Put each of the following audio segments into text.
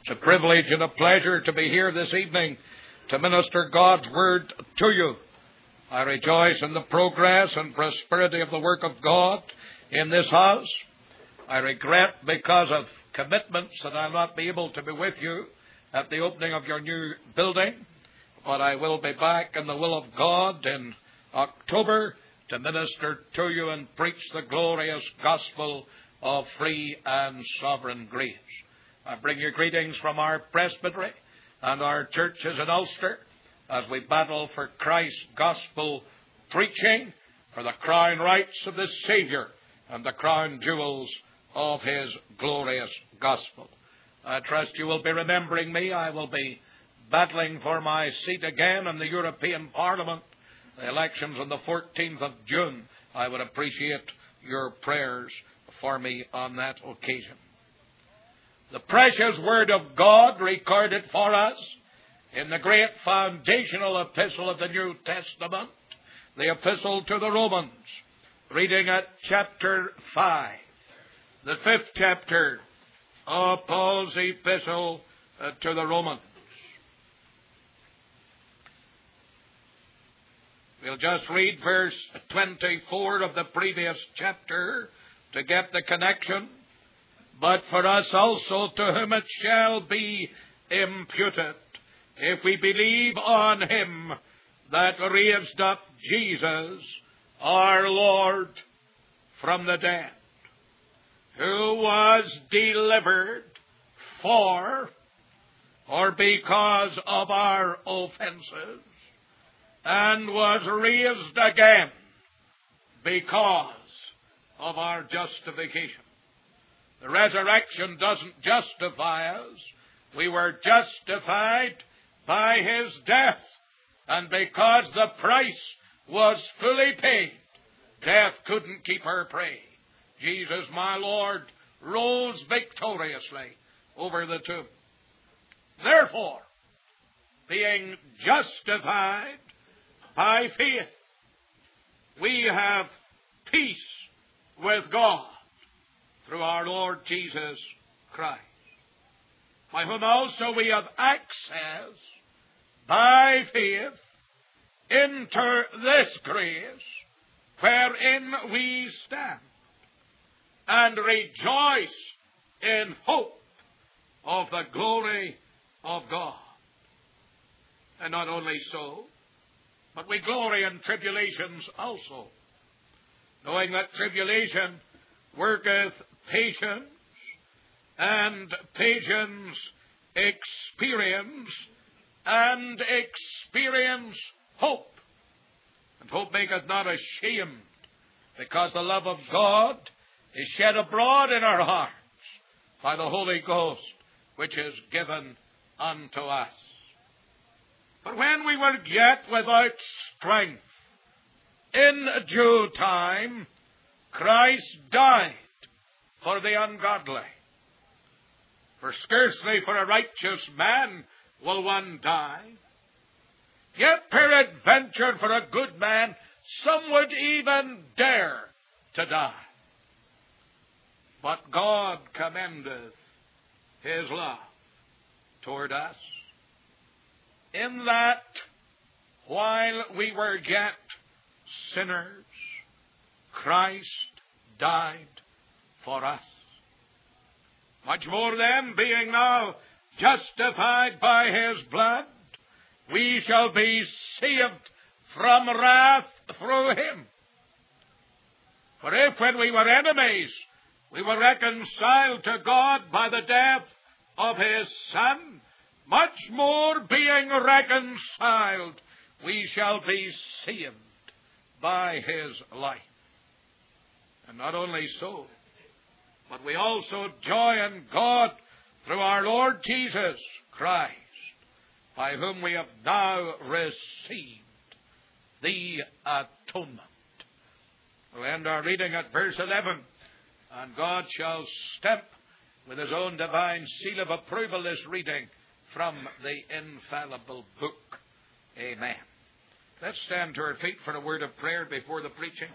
It's a privilege and a pleasure to be here this evening to minister God's Word to you. I rejoice in the progress and prosperity of the work of God in this house. I regret because of commitments that I'll not be able to be with you at the opening of your new building, but I will be back in the will of God in October to minister to you and preach the glorious gospel of free and sovereign grace. I bring you greetings from our presbytery and our churches in Ulster as we battle for Christ's gospel preaching, for the crown rights of the Saviour and the crown jewels of His glorious gospel. I trust you will be remembering me. I will be battling for my seat again in the European Parliament. The elections on the 14th of June. I would appreciate your prayers for me on that occasion. The precious Word of God recorded for us in the great foundational epistle of the New Testament, the epistle to the Romans, reading at chapter 5, the 5th chapter of Paul's epistle to the Romans. We'll just read verse 24 of the previous chapter to get the connection. But for us also, to whom it shall be imputed, if we believe on Him that raised up Jesus, our Lord, from the dead, who was delivered for or because of our offenses, and was raised again because of our justification. The resurrection doesn't justify us. We were justified by His death. And because the price was fully paid, death couldn't keep her prey. Jesus, my Lord, rose victoriously over the tomb. Therefore, being justified by faith, we have peace with God through our Lord Jesus Christ, by whom also we have access by faith into this grace wherein we stand, and rejoice in hope of the glory of God. And not only so, but we glory in tribulations also, knowing that tribulation worketh patience, and patience experience, and experience hope. And hope maketh not ashamed, because the love of God is shed abroad in our hearts by the Holy Ghost, which is given unto us. But when we were yet without strength, in due time Christ died for the ungodly. For scarcely for a righteous man will one die. Yet peradventure for a good man some would even dare to die. But God commendeth His love toward us, in that while we were yet sinners, Christ died for us. Much more then, being now justified by His blood, we shall be saved from wrath through Him. For if when we were enemies, we were reconciled to God by the death of His Son, much more being reconciled, we shall be saved by His life. And not only so, but we also joy in God through our Lord Jesus Christ, by whom we have now received the atonement. We'll end our reading at verse 11, and God shall stamp with His own divine seal of approval this reading from the infallible book. Amen. Let's stand to our feet for a word of prayer before the preaching.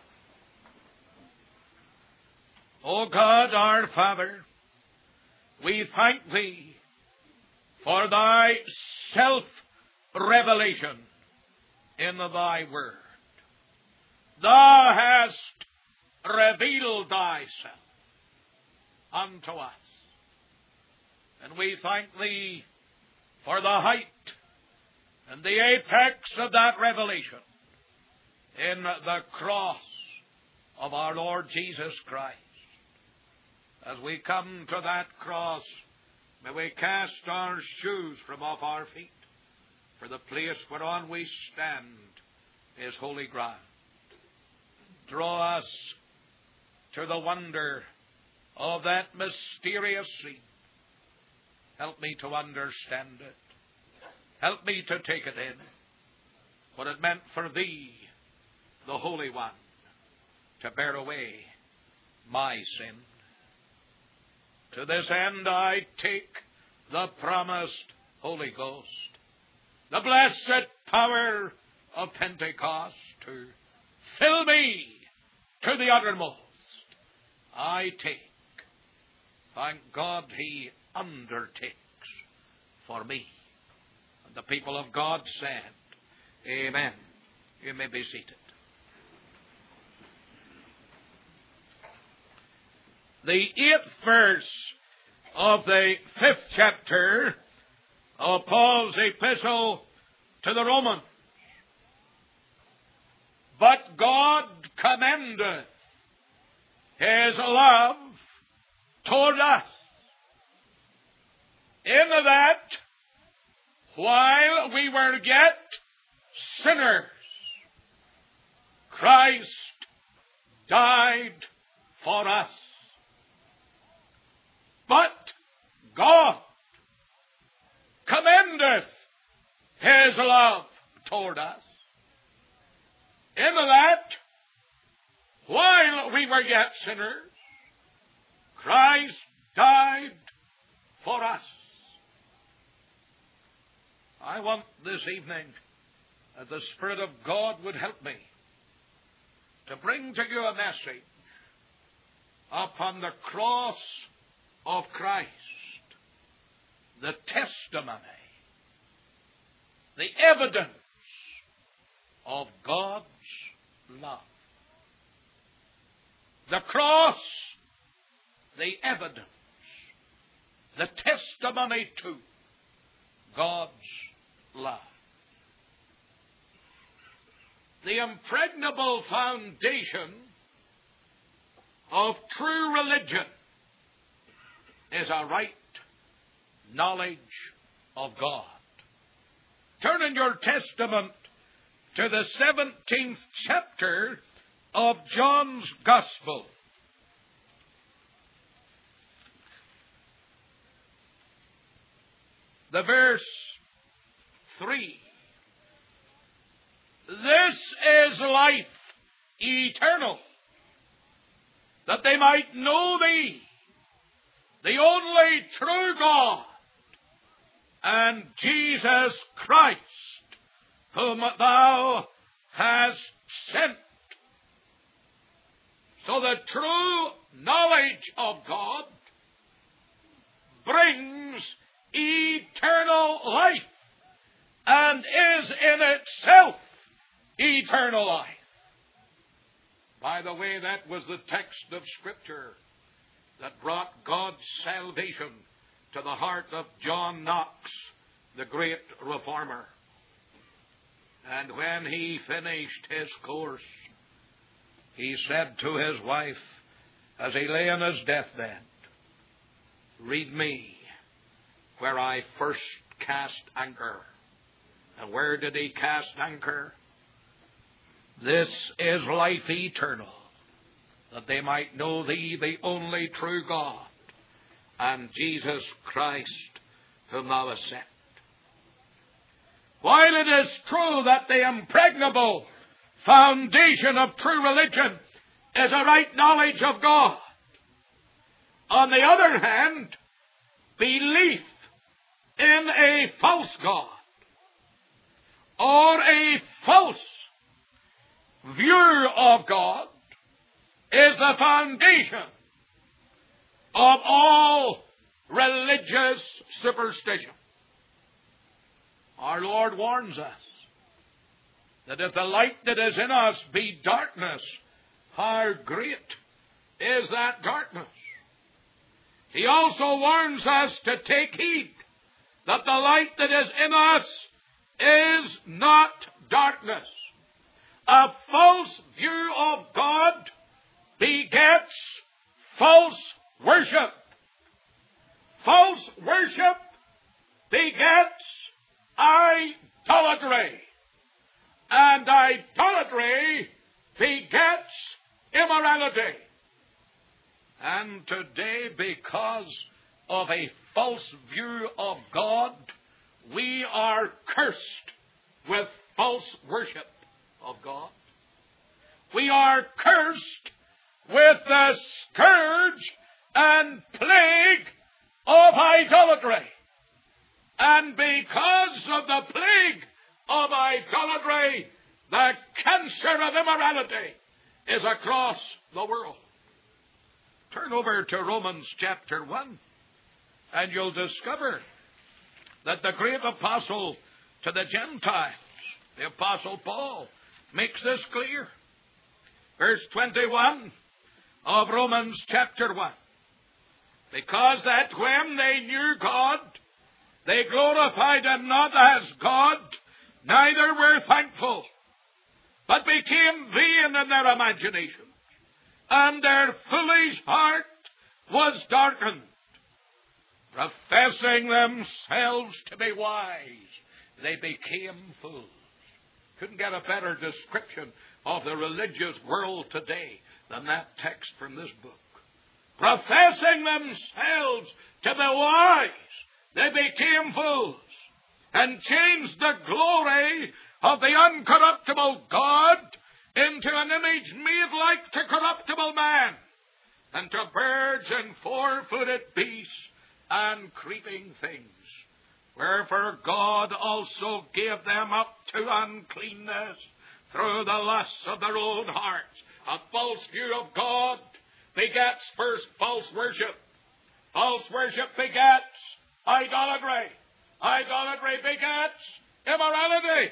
O God, our Father, we thank Thee for thy self-revelation in thy word. Thou hast revealed thyself unto us. And we thank thee for the height and the apex of that revelation in the cross of our Lord Jesus Christ. As we come to that cross, may we cast our shoes from off our feet, for the place whereon we stand is holy ground. Draw us to the wonder of that mysterious scene. Help me to understand it. Help me to take it in. What it meant for thee, the Holy One, to bear away my sin. To this end I take the promised Holy Ghost, the blessed power of Pentecost, to fill me to the uttermost. I take. Thank God He undertakes for me. And the people of God said, Amen. You may be seated. The 8th verse of the 5th chapter of Paul's epistle to the Romans. But God commendeth His love toward us, in that while we were yet sinners, Christ died for us. But God commendeth His love toward us, in that while we were yet sinners, Christ died for us. I want this evening that the Spirit of God would help me to bring to you a message upon the cross of Christ, the testimony, the evidence of God's love. The cross, the evidence, the testimony to God's love. The impregnable foundation of true religion is a right knowledge of God. Turn in your Testament to the 17th chapter of John's Gospel. The verse 3. This is life eternal, that they might know Thee, the only true God, and Jesus Christ, whom Thou hast sent. So the true knowledge of God brings eternal life, and is in itself eternal life. By the way, that was the text of Scripture that brought God's salvation to the heart of John Knox, the great reformer. And when he finished his course, he said to his wife, as he lay on his deathbed, read me where I first cast anchor. And where did he cast anchor? This is life eternal, that they might know Thee, the only true God, and Jesus Christ, whom Thou hast sent. While it is true that the impregnable foundation of true religion is a right knowledge of God, on the other hand, belief in a false God or a false view of God is the foundation of all religious superstition. Our Lord warns us that if the light that is in us be darkness, how great is that darkness? He also warns us to take heed that the light that is in us is not darkness. A false view of God begets false worship. False worship begets idolatry. And idolatry begets immorality. And today, because of a false view of God, we are cursed with false worship of God. We are cursed with the scourge and plague of idolatry. And because of the plague of idolatry, the cancer of immorality is across the world. Turn over to Romans chapter 1, and you'll discover that the great apostle to the Gentiles, the Apostle Paul, makes this clear. Verse 21 of Romans chapter 1. Because that when they knew God, they glorified Him not as God, neither were thankful, but became vain in their imagination, and their foolish heart was darkened. Professing themselves to be wise, they became fools. Couldn't get a better description of the religious world today than that text from this book. Professing themselves to be wise, they became fools, and changed the glory of the uncorruptible God into an image made like to corruptible man, and to birds and four-footed beasts and creeping things. Wherefore God also gave them up to uncleanness through the lusts of their own hearts. A false view of God begets first false worship. False worship begets idolatry. Idolatry begets immorality.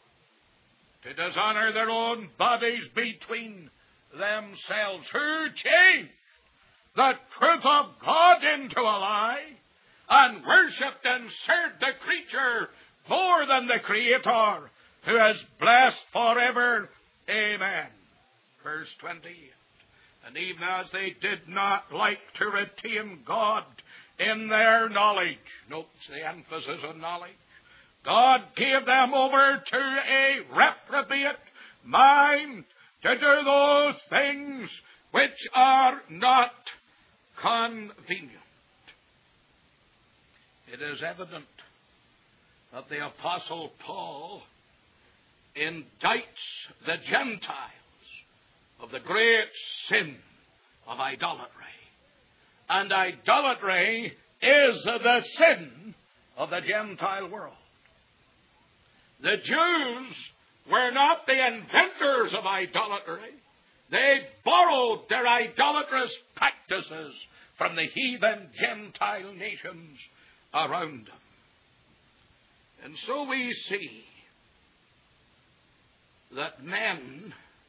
To dishonor their own bodies between themselves. Who changed the truth of God into a lie, and worshipped and served the creature more than the Creator, who is blessed forever. Amen. Verse 28. And even as they did not like to retain God in their knowledge, note the emphasis on knowledge, God gave them over to a reprobate mind to do those things which are not convenient. It is evident that the Apostle Paul indicts the Gentiles of the great sin of idolatry. And idolatry is the sin of the Gentile world. The Jews were not the inventors of idolatry. They borrowed their idolatrous practices from the heathen Gentile nations around them. And so we see that men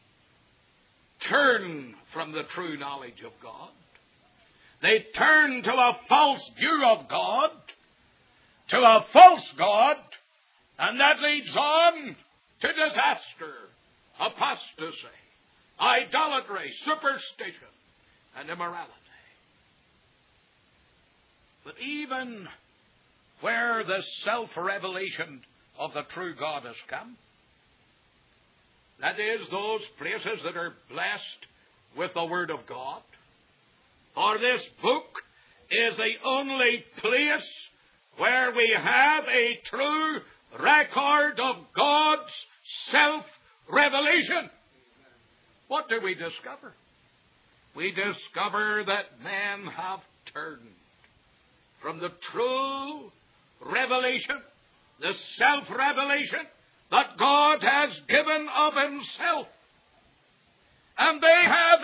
turn from the true knowledge of God. They turn to a false view of God, to a false God, and that leads on to disaster, apostasy, idolatry, superstition, and immorality. But even where the self-revelation of the true God has come, that is, those places that are blessed with the Word of God, for this book is the only place where we have a true record of God's self-revelation. What do we discover? We discover that men have turned from the true revelation, the self-revelation that God has given of Himself. And they have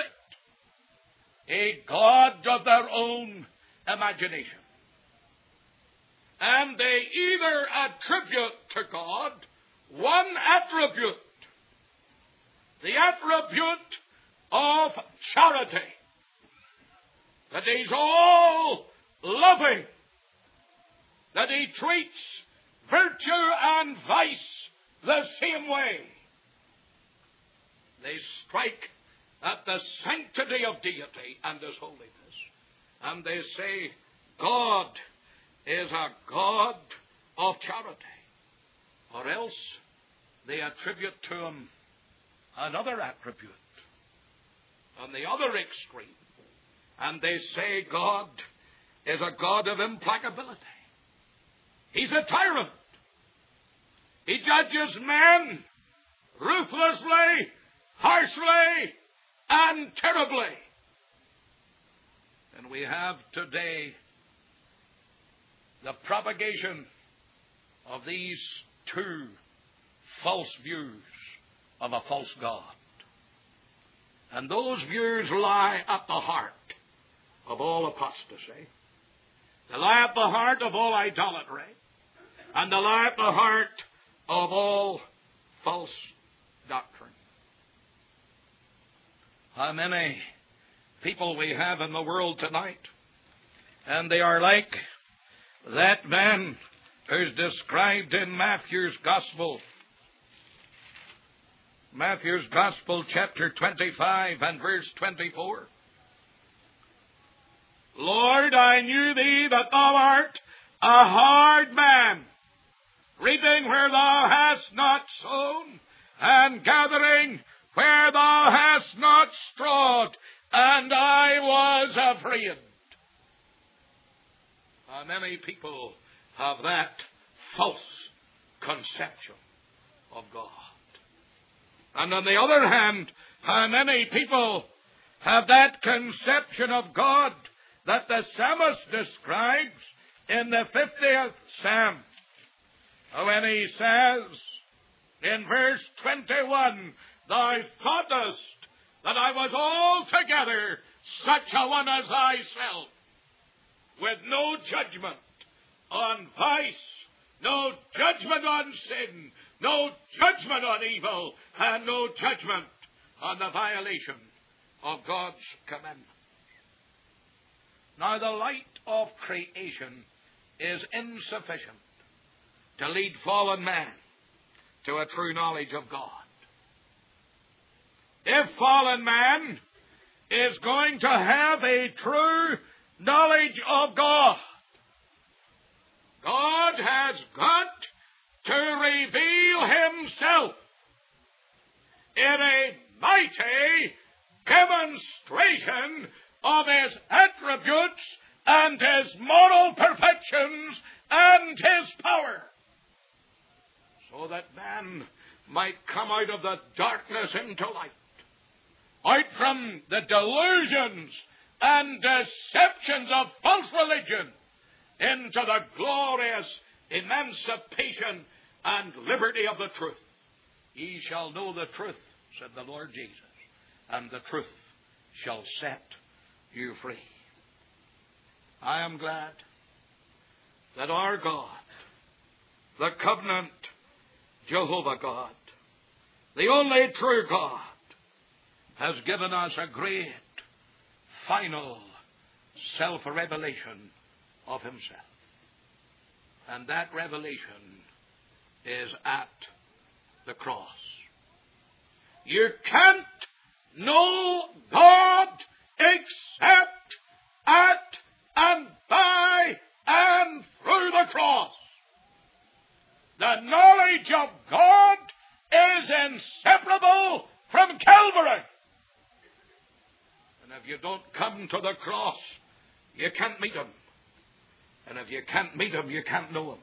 a God of their own imagination. and they either attribute to God one attribute, the attribute of charity, that He's all loving, that He treats virtue and vice the same way. They strike at the sanctity of deity and His holiness, and they say God is a God of charity. Or else they attribute to Him another attribute on the other extreme, and they say God is a God of implacability. He's a tyrant. He judges men ruthlessly, harshly, and terribly. And we have today the propagation of these two false views of a false God. And those views lie at the heart of all apostasy. They lie at the heart of all idolatry. And they lie at the heart of all false doctrine. How many people we have in the world tonight, and they are like that man who's described in Matthew's Gospel. Matthew's Gospel, chapter 25 and verse 24. Lord, I knew Thee that Thou art a hard man, reaping where Thou hast not sown, and gathering where Thou hast not strawed, and I was afraid. How many people have that false conception of God? And on the other hand, how many people have that conception of God that the psalmist describes in the 50th Psalm, when he says in verse 21, Thou thoughtest that I was altogether such a one as thyself, with no judgment on vice, no judgment on sin, no judgment on evil, and no judgment on the violation of God's commandments. Now, the light of creation is insufficient to lead fallen man to a true knowledge of God. If fallen man is going to have a true knowledge of God, God has got to reveal Himself in a mighty demonstration of His attributes and His moral perfections and His power, so that man might come out of the darkness into light, out from the delusions and deceptions of false religion into the glorious emancipation and liberty of the truth. Ye shall know the truth, said the Lord Jesus, and the truth shall set you free. I am glad that our God, the covenant Jehovah God, the only true God, has given us a great, final self-revelation of Himself. And that revelation is at the cross. You can't know God except at and by and through the cross. The knowledge of God is inseparable from Calvary. And if you don't come to the cross, you can't meet Him. And if you can't meet Him, you can't know Him.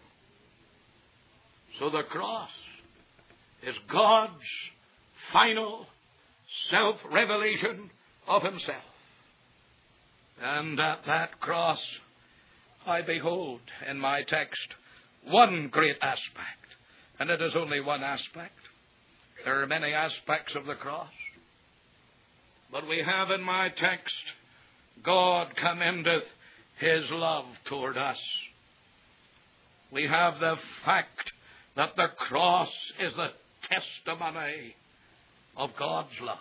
So the cross is God's final self-revelation of Himself. And at that cross, I behold in my text one great aspect. And it is only one aspect. There are many aspects of the cross. But we have in my text, God commendeth His love toward us. we have the fact that the cross is the testimony of God's love.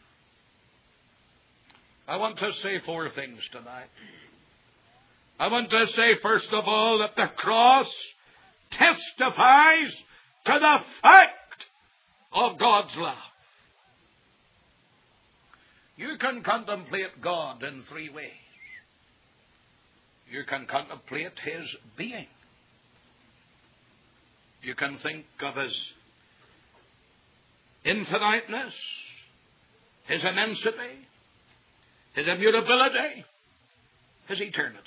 I want to say 4 things tonight. I want to say, first of all, that the cross testifies to the fact of God's love. You can contemplate God in 3 ways. You can contemplate His being. You can think of His infiniteness, His immensity, His immutability, His eternity.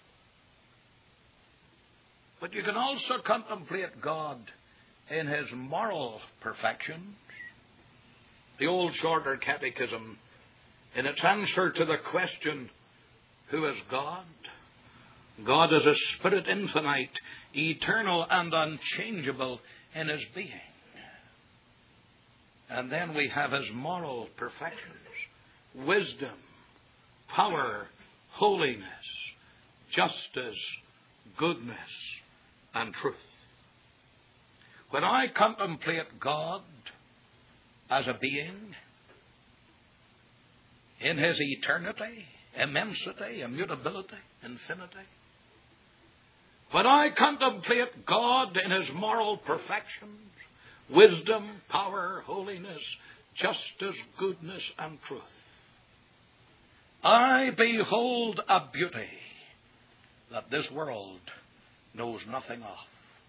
But you can also contemplate God in His moral perfections. The old Shorter Catechism, in its answer to the question, who is God? God is a spirit infinite, eternal and unchangeable in His being. And then we have His moral perfections, wisdom, power, holiness, justice, goodness, and truth. When I contemplate God as a being, in His eternity, immensity, immutability, infinity, when I contemplate God in His moral perfections, wisdom, power, holiness, justice, goodness, and truth, I behold a beauty that this world knows nothing of.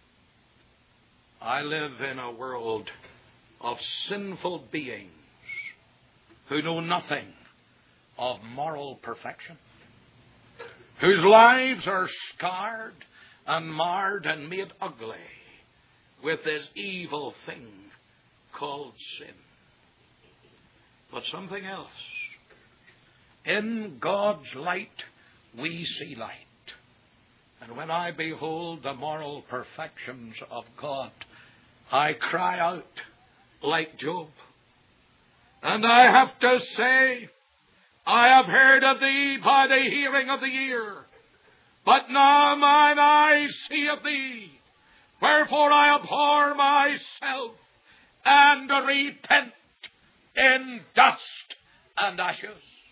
I live in a world of sinful beings who know nothing of moral perfection, whose lives are scarred and marred and made ugly with this evil thing called sin. But something else. In God's light we see light. And when I behold the moral perfections of God, I cry out like Job. And I have to say, I have heard of Thee by the hearing of the ear, but now mine eyes see of Thee. Wherefore I abhor myself and repent in dust and ashes.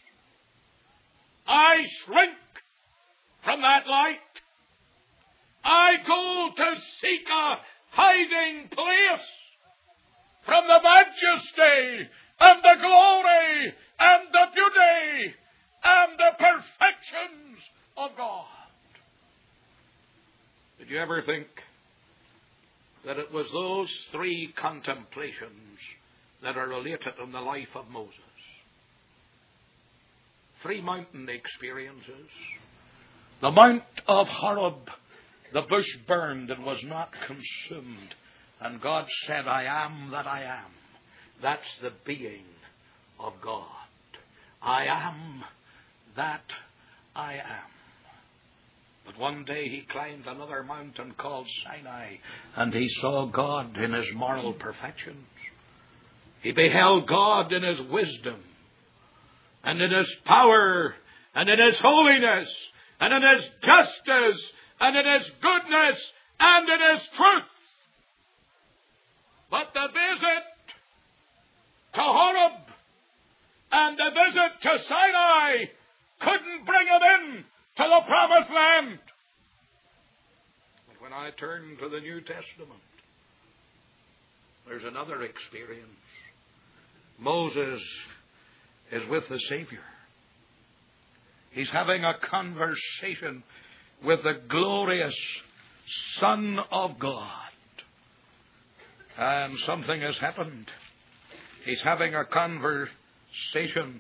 I shrink from that light. I go to seek a hiding place from the majesty and the glory and the beauty and the perfections of God. Did you ever think that it was those 3 contemplations that are related in the life of Moses? 3 mountain experiences. The Mount of Horeb, the bush burned and was not consumed. And God said, I am that I am. That's the being of God. I am that I am. But one day he climbed another mountain called Sinai, and he saw God in His moral perfections. He beheld God in His wisdom, and in His power, and in His holiness, and in His justice, and in His goodness, and in His truth. But the visit to Horeb and the visit to Sinai couldn't bring him in to the promised land. But when I turn to the New Testament, there's another experience. Moses is with the Savior. He's having a conversation with the glorious Son of God. And something has happened. He's having a conversation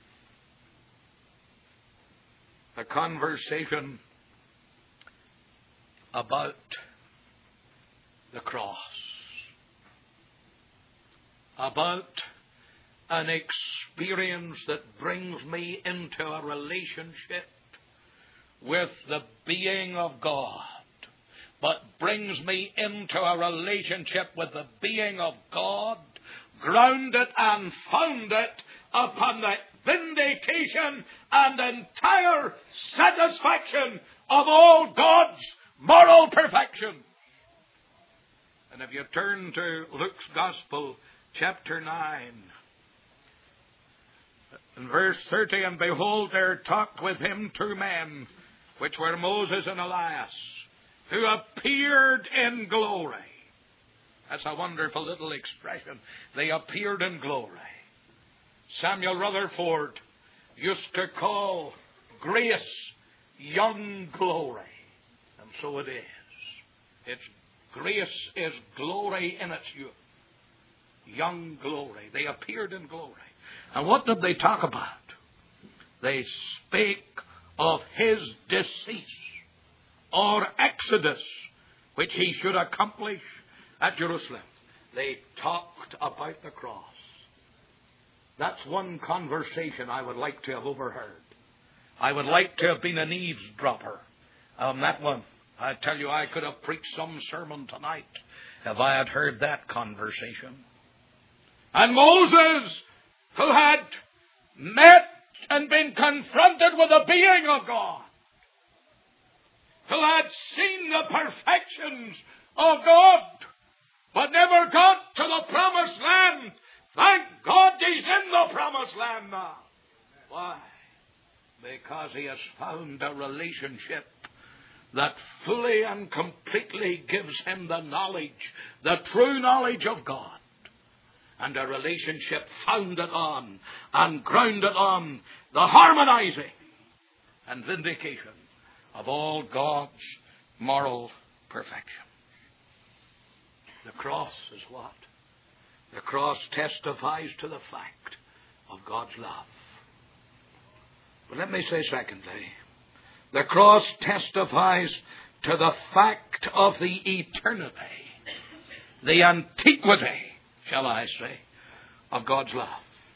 about the cross, about an experience that brings me into a relationship with the being of God, but brings me into a relationship with the being of God, grounded and founded upon the vindication and entire satisfaction of all God's moral perfection. And if you turn to Luke's Gospel, chapter 9, in verse 30, and behold, there talked with him two men, which were Moses and Elias, who appeared in glory. That's a wonderful little expression. They appeared in glory. Samuel Rutherford used to call grace young glory. And so it is. Grace is glory in its youth. Young glory. They appeared in glory. And what did they talk about? They spake of his decease or exodus, which he should accomplish at Jerusalem. They talked about the cross. That's one conversation I would like to have overheard. I would like to have been an eavesdropper on that one. I tell you, I could have preached some sermon tonight if I had heard that conversation. And Moses, who had met and been confronted with the being of God, who had seen the perfections of God, but never got to the promised land. Thank God he's in the promised land now. Why? Because he has found a relationship that fully and completely gives him the knowledge, the true knowledge of God. And a relationship founded on and grounded on the harmonizing and vindication of all God's moral perfection. The cross is what? The cross testifies to the fact of God's love. But let me say secondly, the cross testifies to the fact of the eternity, the antiquity, shall I say, of God's love.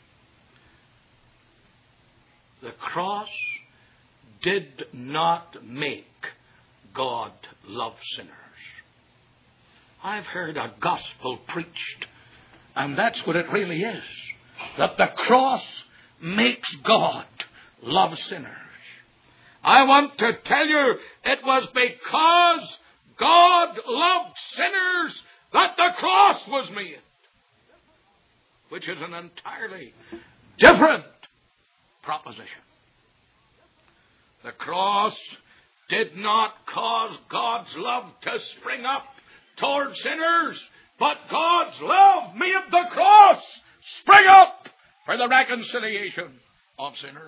The cross did not make God love sinners. I've heard a gospel preached, and that's what it really is, that the cross makes God love sinners. I want to tell you, it was because God loved sinners that the cross was made, which is an entirely different proposition. The cross did not cause God's love to spring up toward sinners, but God's love made the cross spring up for the reconciliation of sinners.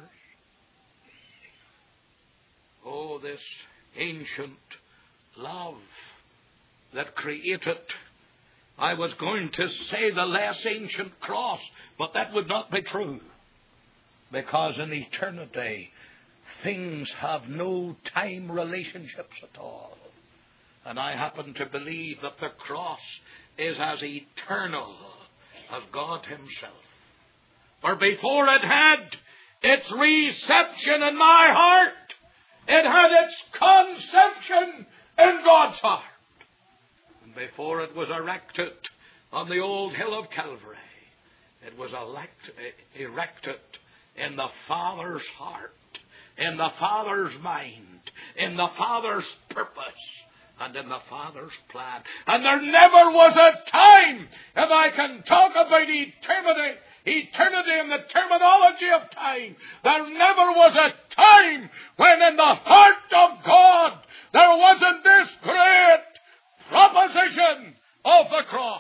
Oh, this ancient love that created, I was going to say the less ancient cross, but that would not be true. Because in eternity, things have no time relationships at all. And I happen to believe that the cross is as eternal as God himself. For before it had its reception in my heart, it had its conception in God's heart. And before it was erected on the old hill of Calvary, it was erected in the Father's heart, in the Father's mind, in the Father's purpose, and in the Father's plan. And there never was a time, if I can talk about eternity in the terminology of time, there never was a time when in the heart of God there wasn't this great proposition of the cross.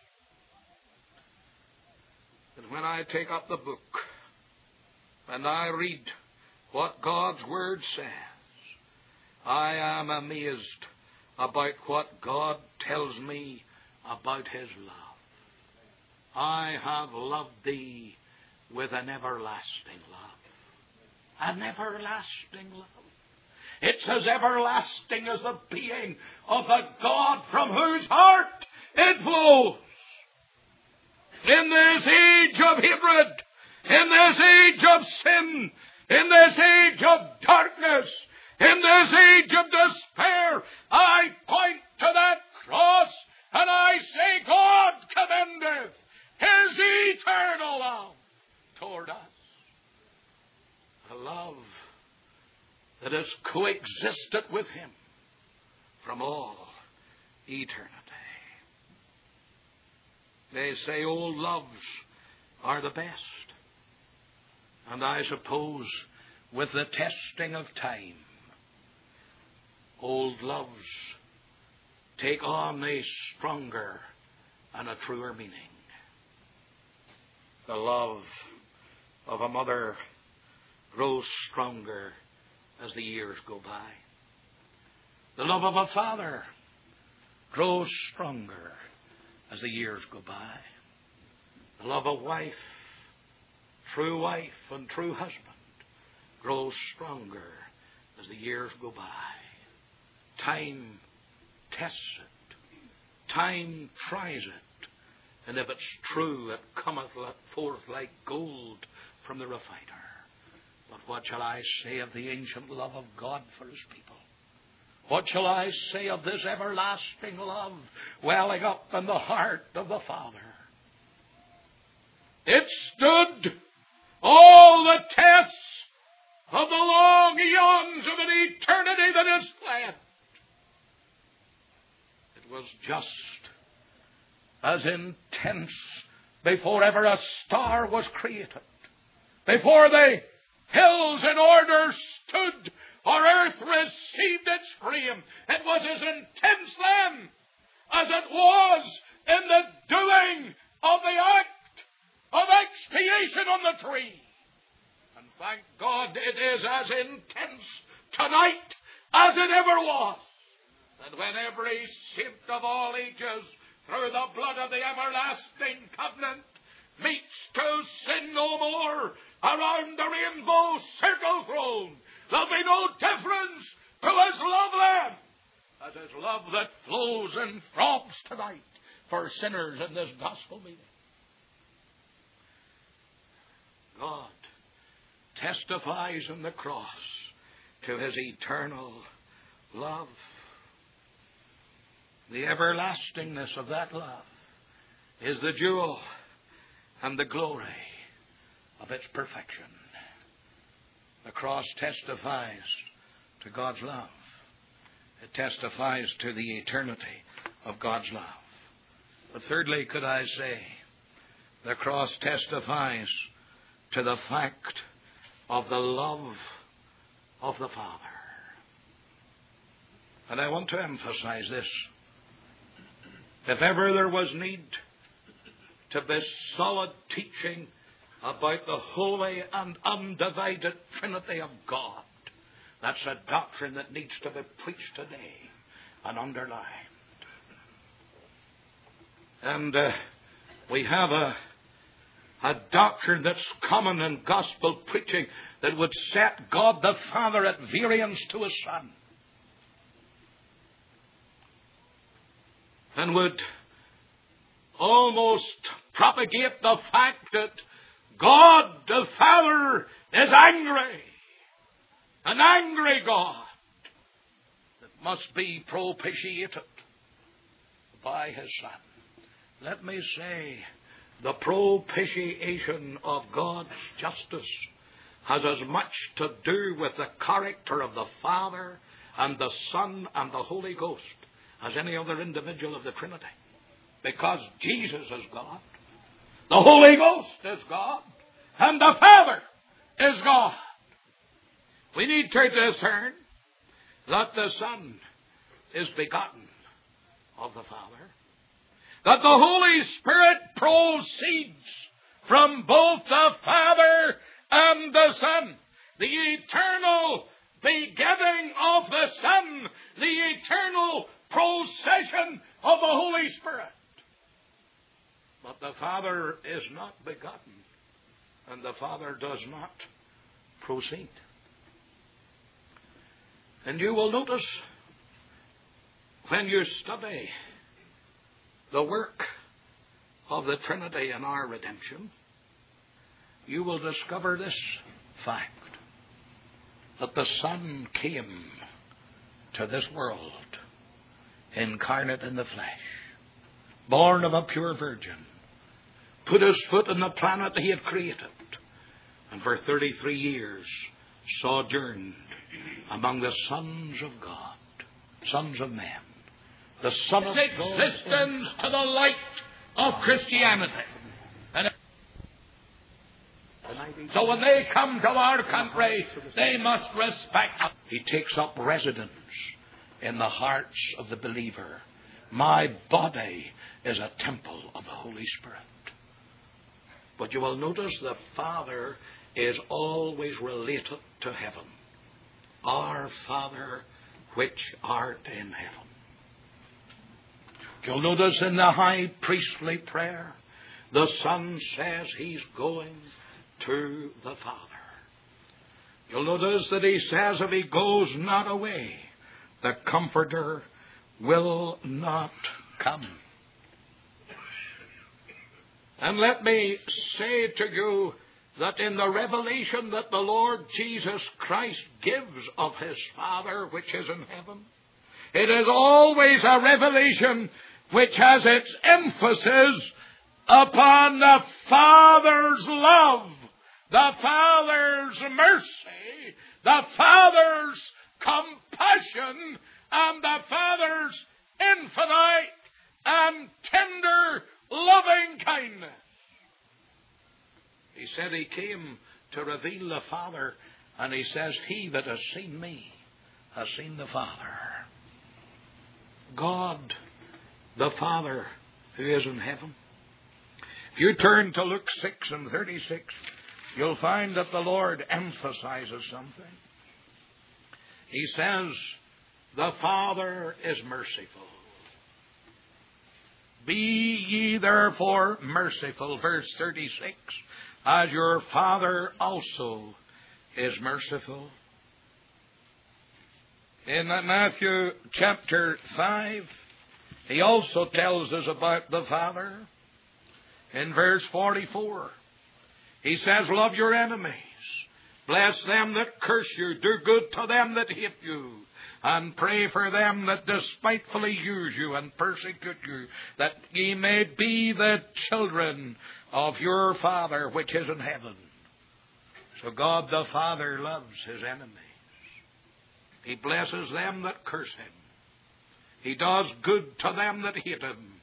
And when I take up the book and I read what God's Word says, I am amazed about what God tells me about his love. I have loved thee with an everlasting love. An everlasting love. It's as everlasting as the being of the God from whose heart it flows. In this age of hatred, in this age of sin, in this age of darkness, in this age of despair, I point to that cross and I say, God commendeth his eternal love toward us. A love that has coexisted with him from all eternity. They say old loves are the best. And I suppose with the testing of time, old loves take on a stronger and a truer meaning. The love of a mother grows stronger as the years go by. The love of a father grows stronger as the years go by. The love of wife, true wife and true husband, grows stronger as the years go by. Time tests it. Time tries it. And if it's true, it cometh forth like gold from the refiner. But what shall I say of the ancient love of God for His people? What shall I say of this everlasting love welling up in the heart of the Father? It stood all the tests of the long eons of an eternity that is fled. It was just as intense before ever a star was created, before the hills in order stood or earth received its frame. It was as intense then as it was in the doing of the act of expiation on the tree. And thank God it is as intense tonight as it ever was. And when every saint of all ages, through the blood of the everlasting covenant, meets to sin no more around the rainbow circle throne, there'll be no difference to His love then as His love that flows and throbs tonight for sinners in this gospel meeting. God testifies in the cross to His eternal love. The everlastingness of that love is the jewel and the glory of its perfection. The cross testifies to God's love. It testifies to the eternity of God's love. But thirdly, could I say, the cross testifies to the fact of the love of the Father. And I want to emphasize this. If ever there was need to be solid teaching about the holy and undivided Trinity of God, that's a doctrine that needs to be preached today and underlined. And we have a doctrine that's common in gospel preaching that would set God the Father at variance to His Son, and would almost propagate the fact that God the Father is angry, an angry God that must be propitiated by His Son. Let me say, the propitiation of God's justice has as much to do with the character of the Father and the Son and the Holy Ghost as any other individual of the Trinity. Because Jesus is God, the Holy Ghost is God, and the Father is God. We need to discern that the Son is begotten of the Father, that the Holy Spirit proceeds from both the Father and the Son, the eternal begetting of the Son, the eternal procession of the Holy Spirit. But the Father is not begotten, and the Father does not proceed. And you will notice when you study the work of the Trinity in our redemption, you will discover this fact, that the Son came to this world incarnate in the flesh, born of a pure virgin, put His foot on the planet He had created, and for 33 years sojourned among the sons of God, sons of men. The Son of God. Existence to the light of Christianity. And so when they come to our country, they must respect us. He takes up residence in the hearts of the believer. My body is a temple of the Holy Spirit. But you will notice the Father is always related to heaven. Our Father which art in heaven. You'll notice in the high priestly prayer, the Son says he's going to the Father. You'll notice that he says if he goes not away, the Comforter will not come. And let me say to you that in the revelation that the Lord Jesus Christ gives of his Father which is in heaven, it is always a revelation which has its emphasis upon the Father's love, the Father's mercy, the Father's compassion, and the Father's infinite and tender loving kindness. He said he came to reveal the Father, and he says, he that has seen me has seen the Father. God, the Father who is in heaven. If you turn to Luke 6:36, you'll find that the Lord emphasizes something. He says, the Father is merciful. Be ye therefore merciful, verse 36, as your Father also is merciful. In Matthew chapter 5, he also tells us about the Father. In verse 44, he says, love your enemies, bless them that curse you, do good to them that hate you, and pray for them that despitefully use you and persecute you, that ye may be the children of your Father which is in heaven. So God the Father loves his enemies. He blesses them that curse him. He does good to them that hate him.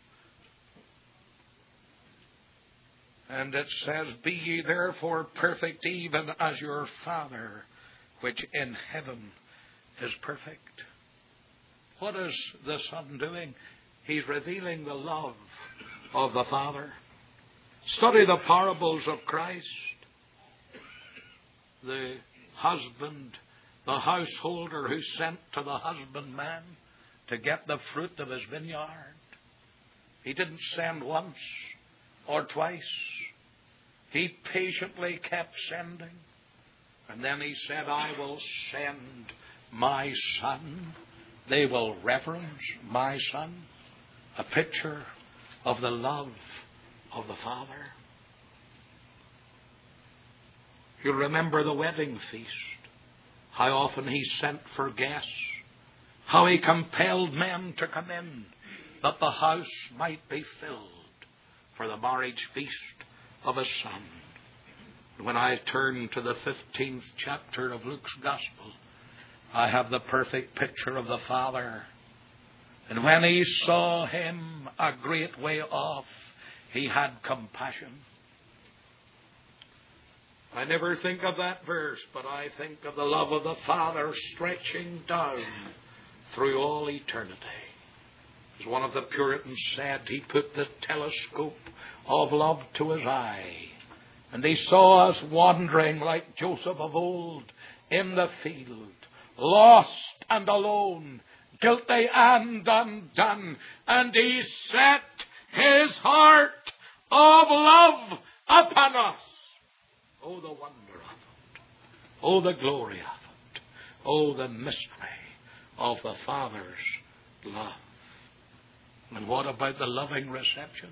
And it says, be ye therefore perfect, even as your Father which in heaven is perfect. What is the Son doing? He's revealing the love of the Father. Study the parables of Christ. The husband, the householder who sent to the husbandman to get the fruit of his vineyard. He didn't send once or twice. He patiently kept sending. And then he said, I will send my son. They will reverence my son. A picture of the love of the Father. You'll remember the wedding feast. How often he sent for guests. How he compelled men to come in, that the house might be filled for the marriage feast of his Son. When I turn to the 15th chapter of Luke's Gospel, I have the perfect picture of the Father. And when he saw him a great way off, he had compassion. I never think of that verse, but I think of the love of the Father stretching down through all eternity. As one of the Puritans said, he put the telescope of love to his eye, and he saw us wandering like Joseph of old in the field, lost and alone, guilty and undone, and he set his heart of love upon us. Oh, the wonder of it. Oh, the glory of it. Oh, the mystery of the Father's love. And what about the loving reception?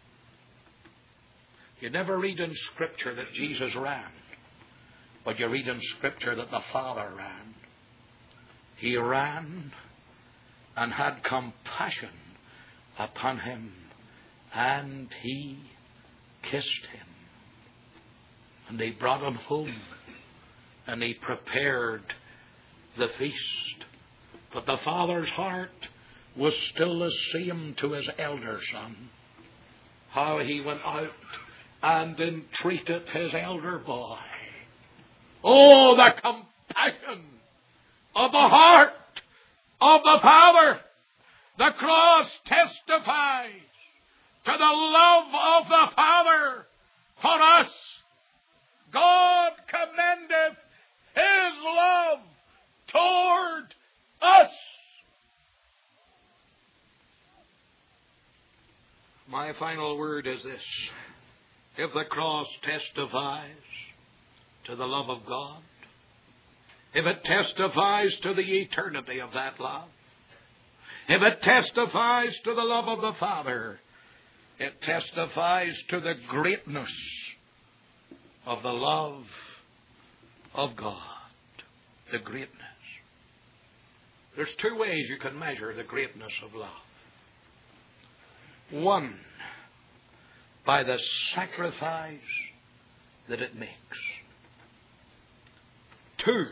You never read in Scripture that Jesus ran, but you read in Scripture that the Father ran. He ran and had compassion upon him, and he kissed him. And he brought him home, and he prepared the feast But the Father's heart was still the same to his elder son. How he went out and entreated his elder boy. Oh, the compassion of the heart of the Father. The cross testifies to the love of the Father for us. God commendeth his love toward us. My final word is this. If the cross testifies to the love of God, if it testifies to the eternity of that love, if it testifies to the love of the Father, it testifies to the greatness of the love of God. The greatness. There's two ways you can measure the greatness of love. One, by the sacrifice that it makes. Two,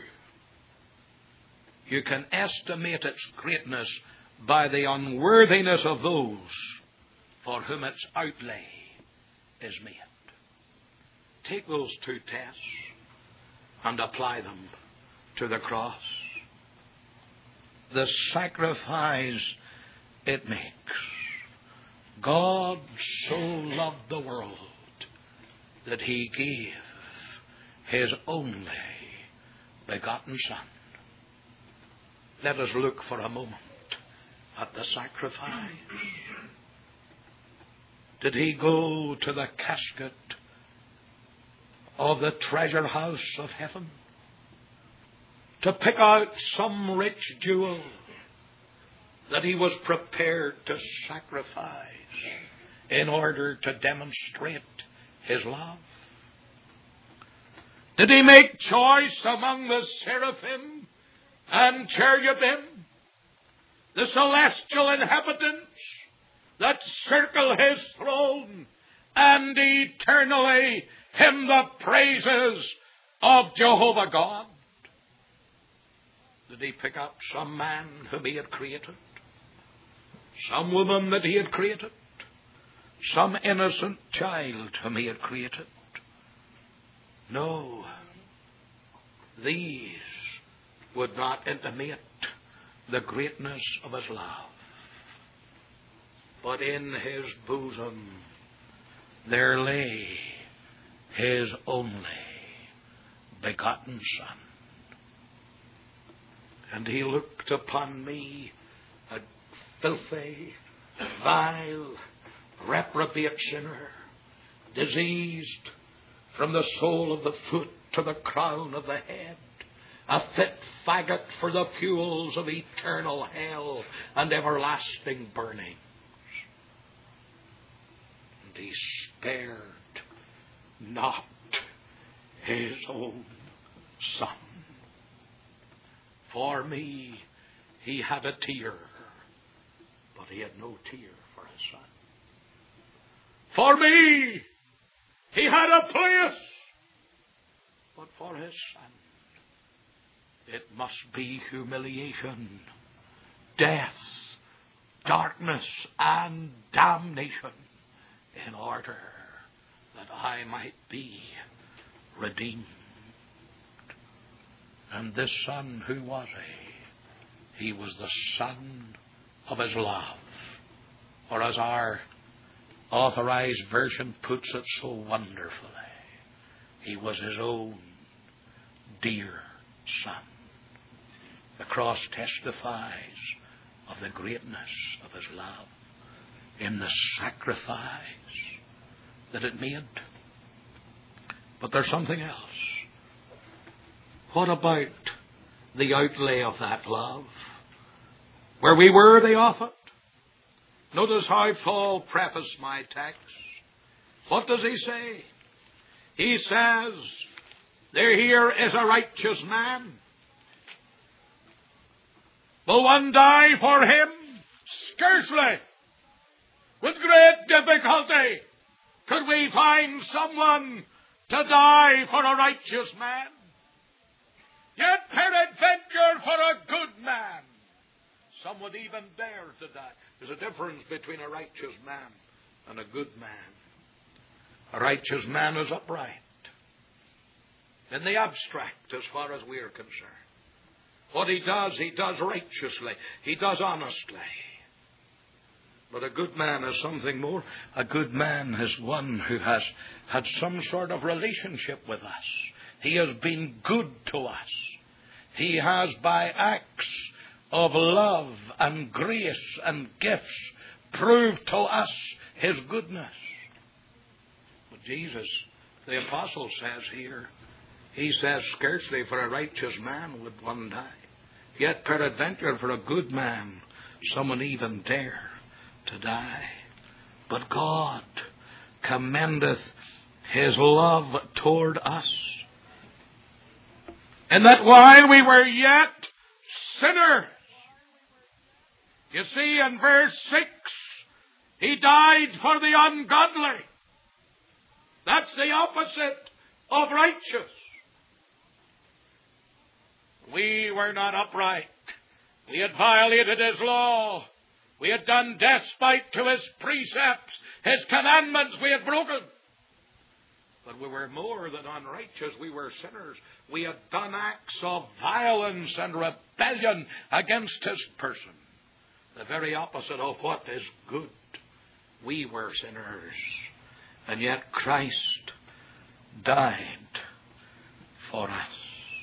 you can estimate its greatness by the unworthiness of those for whom its outlay is made. Take those two tests and apply them to the cross. The sacrifice it makes. God so loved the world that he gave his only begotten Son. Let us look for a moment at the sacrifice. Did he go to the casket of the treasure house of heaven to pick out some rich jewel that he was prepared to sacrifice in order to demonstrate his love? Did he make choice among the seraphim and cherubim, the celestial inhabitants that circle his throne and eternally hymn the praises of Jehovah God? Did he pick up some man whom he had created? Some woman that he had created? Some innocent child whom he had created? No. These would not intimate the greatness of his love. But in his bosom there lay his only begotten Son. And he looked upon me, a filthy, vile, reprobate sinner, diseased from the sole of the foot to the crown of the head, a fit faggot for the fuels of eternal hell and everlasting burnings. And he spared not his own Son. For me, he had a tear, but he had no tear for his Son. For me, he had a place, but for his Son, it must be humiliation, death, darkness, and damnation in order that I might be redeemed. And this Son, who was he? He was the Son of his love. Or as our Authorized Version puts it so wonderfully, he was his own dear Son. The cross testifies of the greatness of his love in the sacrifice that it made. But there's something else. What about the outlay of that love? Were we worthy of it? Notice how Paul prefaced my text. What does he say? He says, there here is a righteous man. Will one die for him? Scarcely. With great difficulty could we find someone to die for a righteous man. Yet peradventure for a good man Some would even dare to die. There's a difference between a righteous man and a good man. A righteous man is upright. In the abstract, as far as we are concerned. What he does righteously. He does honestly. But a good man is something more. A good man is one who has had some sort of relationship with us. He has been good to us. He has, by acts of love and grace and gifts, proved to us His goodness. But Jesus, the apostle, says here, he says, scarcely for a righteous man would one die. Yet peradventure for a good man, someone even dare to die. But God commendeth His love toward us, and that while we were yet sinners, you see in verse 6, He died for the ungodly. That's the opposite of righteous. We were not upright. We had violated His law. We had done despite to His precepts. His commandments we had broken. But we were more than unrighteous. We were sinners. We had done acts of violence and rebellion against His person. The very opposite of what is good. We were sinners. And yet Christ died for us.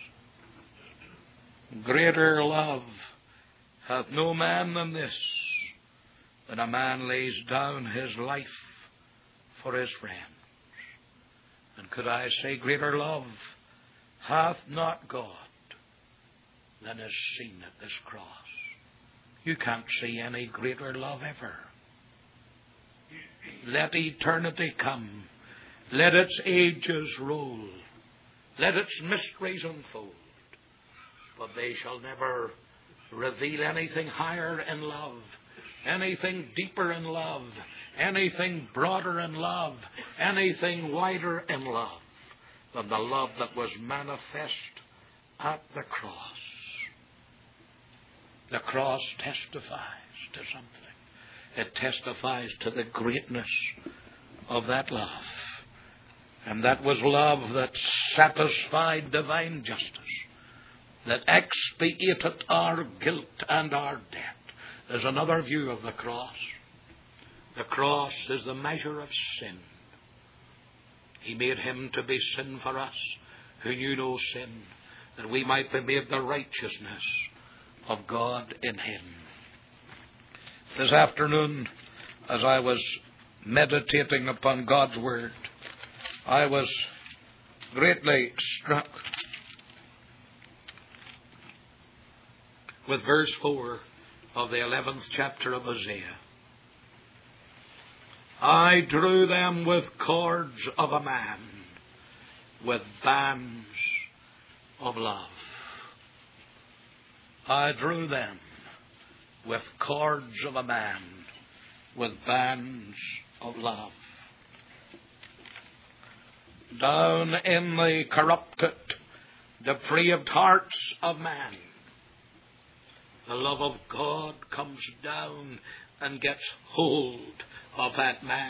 Greater love hath no man than this, that a man lays down his life for his friends. And could I say greater love hath not God than is seen at this cross? You can't see any greater love ever. Let eternity come. Let its ages roll. Let its mysteries unfold. But they shall never reveal anything higher in love, anything deeper in love, anything broader in love, anything wider in love than the love that was manifest at the cross. The cross testifies to something. It testifies to the greatness of that love. And that was love that satisfied divine justice, that expiated our guilt and our debt. There's another view of the cross. The cross is the measure of sin. He made Him to be sin for us, who knew no sin, that we might be made the righteousness of God in Him. This afternoon, as I was meditating upon God's Word, I was greatly struck with verse 4 of the 11th chapter of Isaiah. I drew them with cords of a man, with bands of love. I drew them with cords of a man, with bands of love. Down in the corrupted, depraved hearts of man, the love of God comes down and gets hold of that man.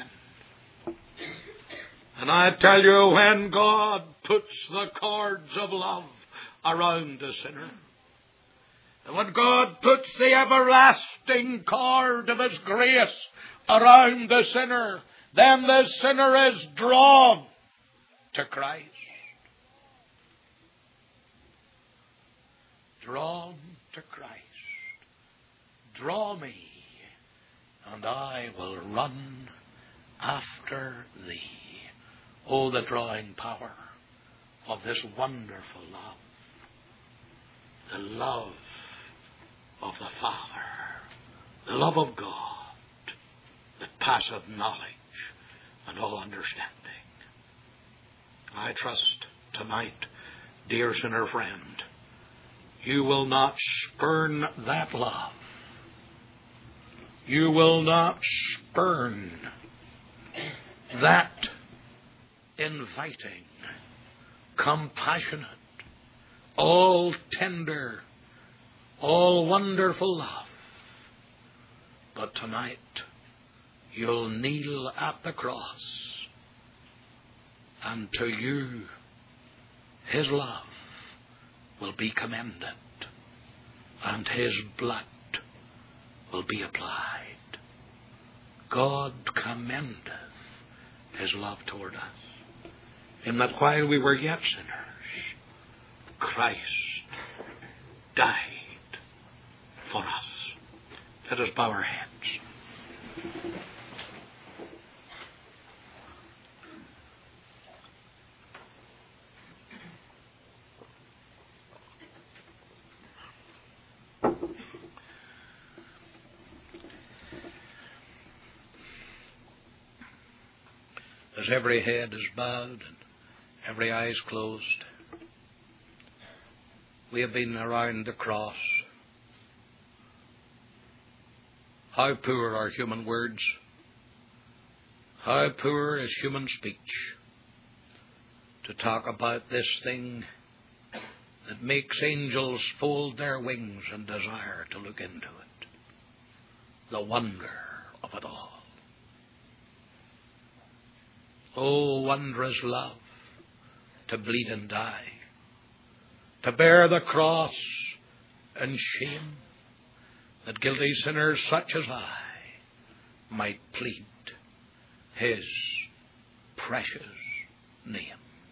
And I tell you, when God puts the cords of love around a sinner, and when God puts the everlasting cord of His grace around the sinner, then the sinner is drawn to Christ. Drawn to Christ. Draw me, and I will run after thee. Oh, the drawing power of this wonderful love. The love of the Father. The love of God that passeth knowledge and all understanding. I trust tonight, dear sinner friend, you will not spurn that love. You will not spurn that inviting, compassionate, all tender, all wonderful love But tonight, you'll kneel at the cross, and to you, His love will be commended, and His blood will be applied. God commendeth His love toward us, in that while we were yet sinners, Christ died for us. Let us bow our heads. As every head is bowed and every eye is closed, we have been around the cross. How poor are human words. How poor is human speech to talk about this thing that makes angels fold their wings and desire to look into it. The wonder of it all. Oh, wondrous love, to bleed and die, to bear the cross and shame, that guilty sinners such as I might plead His precious name.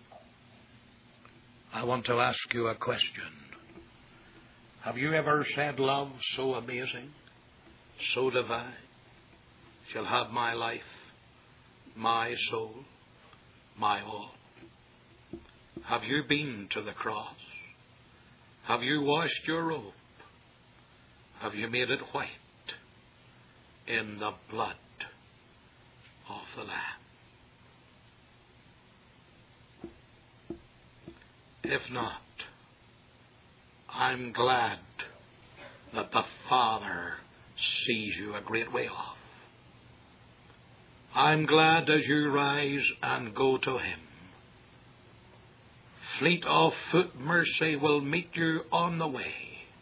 I want to ask you a question. Have you ever said love so amazing, so divine, shall have my life, my soul, my all? Have you been to the cross? Have you washed your robe? Have you made it white in the blood of the Lamb? If not, I'm glad that the Father sees you a great way off. I'm glad as you rise and go to Him. Fleet of foot mercy will meet you on the way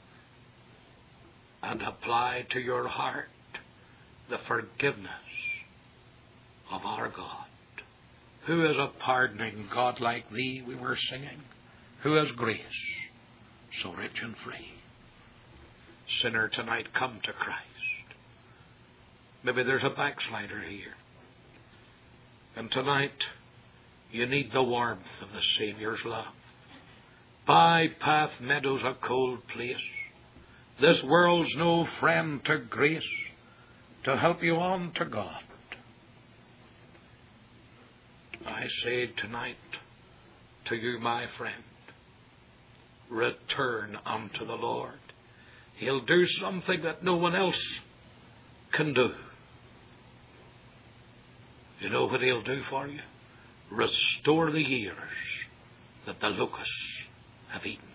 and apply to your heart the forgiveness of our God. Who is a pardoning God like Thee, we were singing? Who has grace so rich and free? Sinner, tonight come to Christ. Maybe there's a backslider here. And tonight, you need the warmth of the Saviour's love. Bypath meadows a cold place. This world's no friend to grace to help you on to God. I say tonight to you, my friend, return unto the Lord. He'll do something that no one else can do. You know what He'll do for you? Restore the years that the locusts have eaten.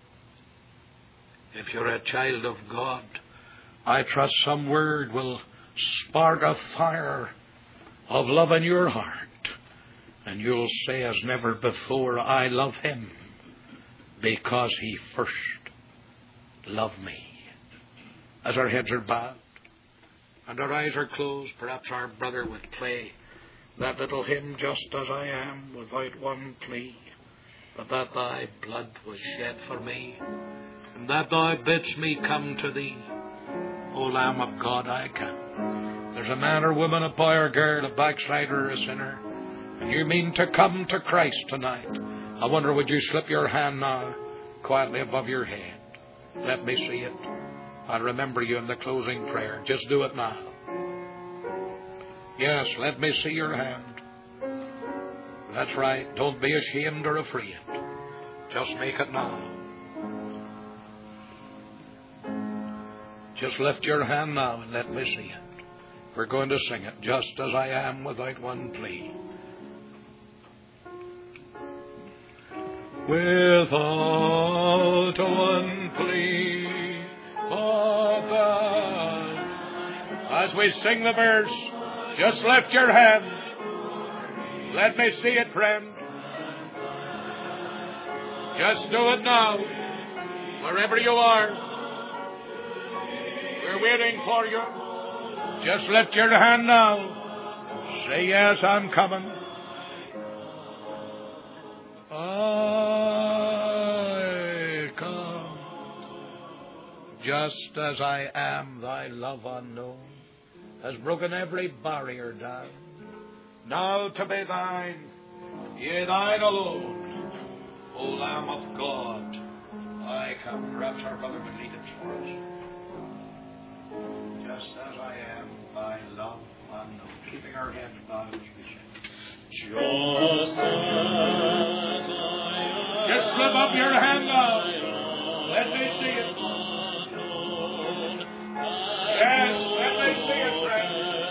If you're a child of God, I trust some word will spark a fire of love in your heart, and you'll say as never before, I love Him because He first loved me. As our heads are bowed and our eyes are closed, perhaps our brother would play that little hymn, Just as I am, without one plea, but that Thy blood was shed for me, and that Thou bidst me come to Thee. O Lamb of God, I come. There's a man or woman, a boy or girl, a backslider or a sinner, and you mean to come to Christ tonight. I wonder, would you slip your hand now, quietly above your head? Let me see it. I'll remember you in the closing prayer. Just do it now. Yes, let me see your hand. That's right. Don't be ashamed or afraid. Just make it now. Just lift your hand now and let me see it. We're going to sing it, Just as I am, without one plea. Without one plea of God. As we sing the verse, just lift your hand. Let me see it, friend. Just do it now. Wherever you are. We're waiting for you. Just lift your hand now. Say, yes, I'm coming. I come. Just as I am, thy love unknown has broken every barrier down. Now to be thine, yea, thine alone. O Lamb of God, I come. Perhaps our brother would lead it for us. Just as I am, thy love unknown. Keeping our heads bowed as we sing. Just as I am. Just slip up your hand now. Let me see it. Yes, let me see it, friend.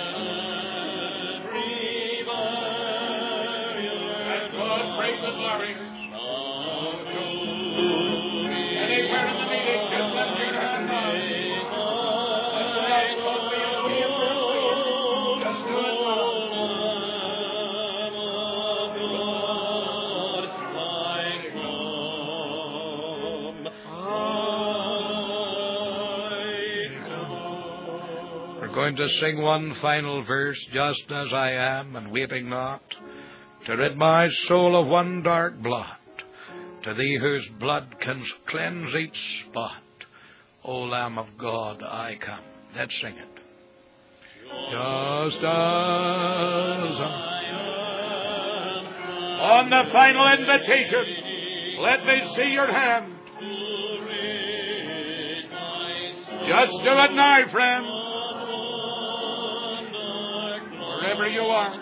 And God praise the glory. Anywhere in the meeting, just lift your hand now. Just do it now. We're going to sing one final verse, just as I am, and weeping not, to rid my soul of one dark blot, to thee whose blood can cleanse each spot. O Lamb of God, I come. Let's sing it. Just as I am. On the final invitation, let me see your hand. Just do it now, friend. Wherever you are.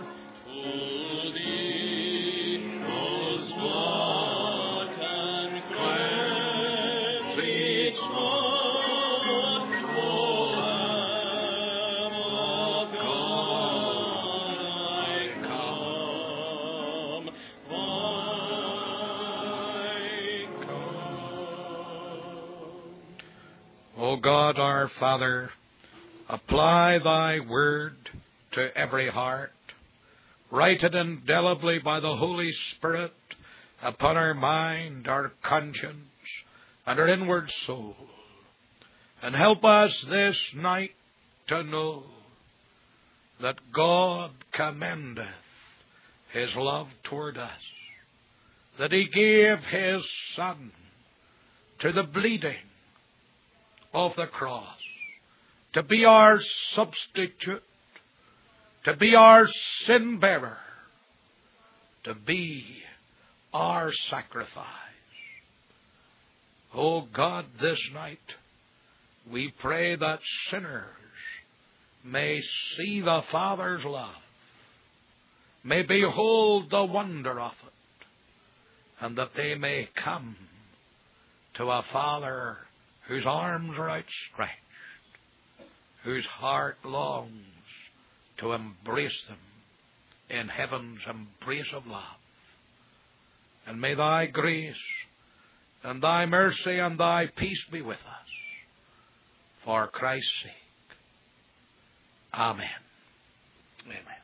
O God, our Father, apply thy word to every heart. Write it indelibly by the Holy Spirit upon our mind, our conscience, and our inward soul. And help us this night to know that God commendeth his love toward us, that he gave his Son to the bleeding of the cross, to be our substitute, to be our sin bearer, to be our sacrifice. Oh God, this night we pray that sinners may see the Father's love, may behold the wonder of it, and that they may come to a Father whose arms are outstretched, whose heart longs to embrace them in heaven's embrace of love. And may thy grace and thy mercy and thy peace be with us, for Christ's sake. Amen. Amen.